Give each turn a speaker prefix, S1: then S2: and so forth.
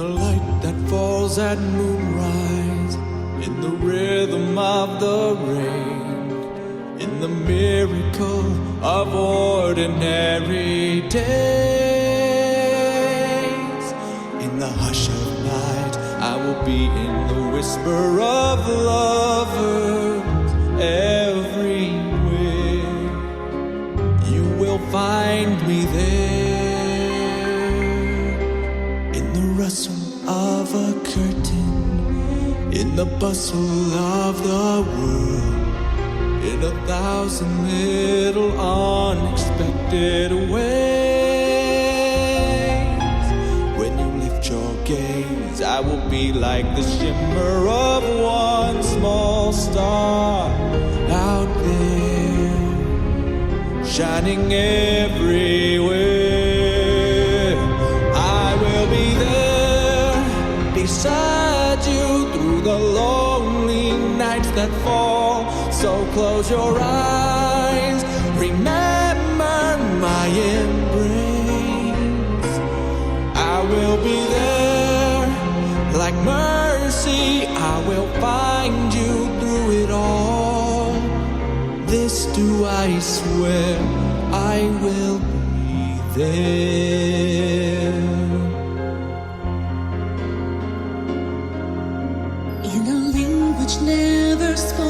S1: the light that falls at moonrise, in the rhythm of the rain, in the miracle of ordinary days. In the hush of night, I will be in the whisper of lovers everywhere. You will find me there, in the rustle of a curtain, in the bustle of the world, in 1,000 little unexpected ways. When you lift your gaze, I will be like the shimmer of one small star out there, shining everywhere. I will be there beside you through the lonely nights that fall. So close your eyes, remember my embrace. I will be there like mercy. I will find you through it all. This do I swear, I will be there.
S2: In a language never spoken,